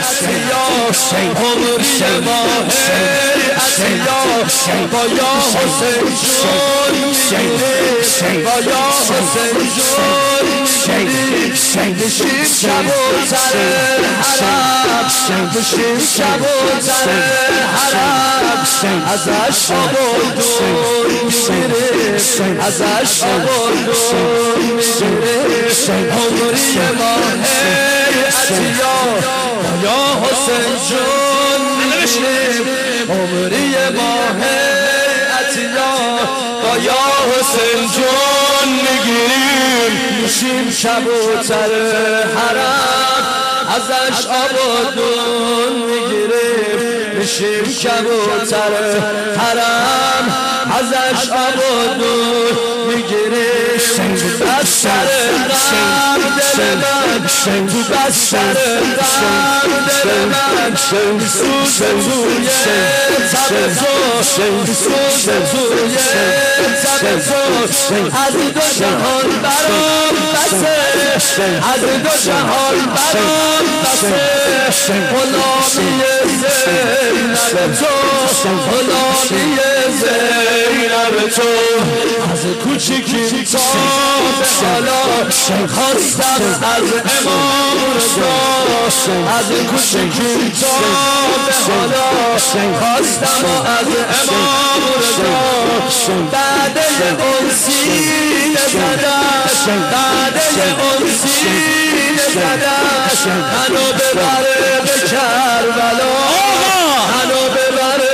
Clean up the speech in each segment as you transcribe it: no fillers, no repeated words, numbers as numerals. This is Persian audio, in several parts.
عطیا عمری ماهر عطیا با یا حسین جون میگیری با یا حسین جون میگیری نشیم کبوتر حرم نشیم کبوتر حرم ازش آبادون میگیریم ازش آبادون میگیریم عمری ماهر عطیا با یا حسین جون میگیریم عمری ماهر عطیا با یا حسین جون میگیریم میشیم کبوتر حرم ازش آبادون میگیریم میشیم کبوتر حرم ازش آبادون میگیریم تو بستر غم دل من تو بستر غم دل من میسوزه توی تب تو میسوزه توی تب تو از دو جهان برام بسه از دو جهان برام بسه غلامی زینب تو غلامی زینب تو از کوچیکی تا به حالا خواستم از امام رضا از کوچیکی تا به حالا خواستم از امام رضا بعد اون سینه زدش بعد اون سینه زدش منو ببره به کربلا منو ببره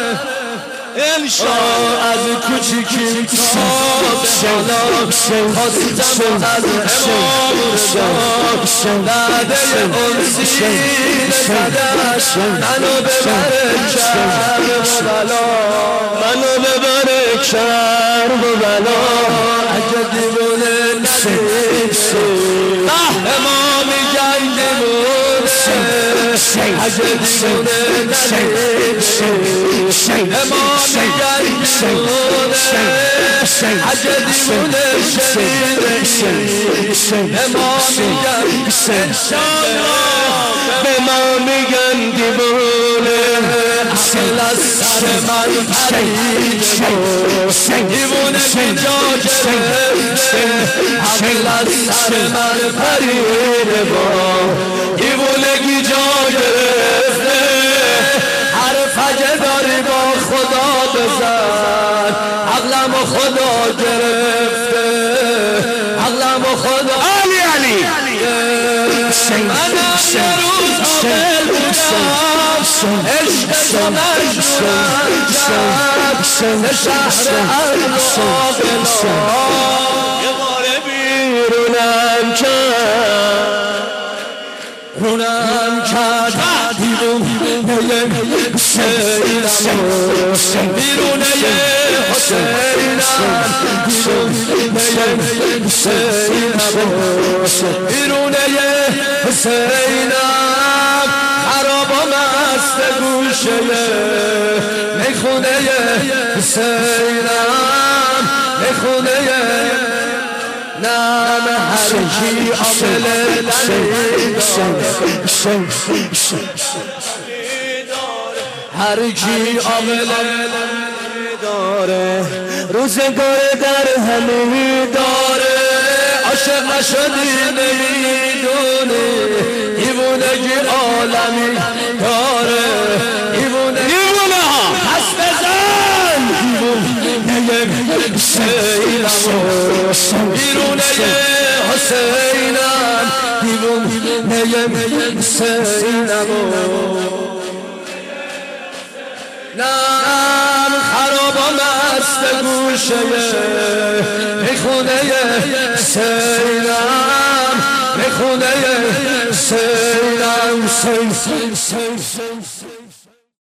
از کوچیکی تا به حالا خواستم از امام رضا بعد اون سینه زدش منو ببره کربلا منو ببره کربلا اگه دیوونه ندیده امام گنگمونه اگه دیوونه ندیده امام گنگمونه اگه دیوونه شنیده امام گنگمونه به ما میگن دیوونه عقل از سر من پریده دیوونه که جا گرفته عقل از سر من پریده دیوونگی جا گرفته حرف اگه داری با خدا بزن عقلم و خدا گرفته عقلم و خدا علی علی منم یه روز عاقل بودم عشق تو مجنونم کرد شهر ارواقنا یه باره بیرونم کرد رونم کرد بیرونه حسینم بیرونه حسینم بیرونه حسینم بیرونه حسینم خراب و مست گوشه میخونه حسینم میخونه نام هر کی عامل هر کی عامل داره روزگار در همه داره عاشق نشدی نمیدونه دیوونگی عالمی داره دیوونه ها پس بزن دیوونه حسینم بیرونه حسینم دیوونه حسینم نم خراب و مست گوشه میخونه حسینم میخونه حسینم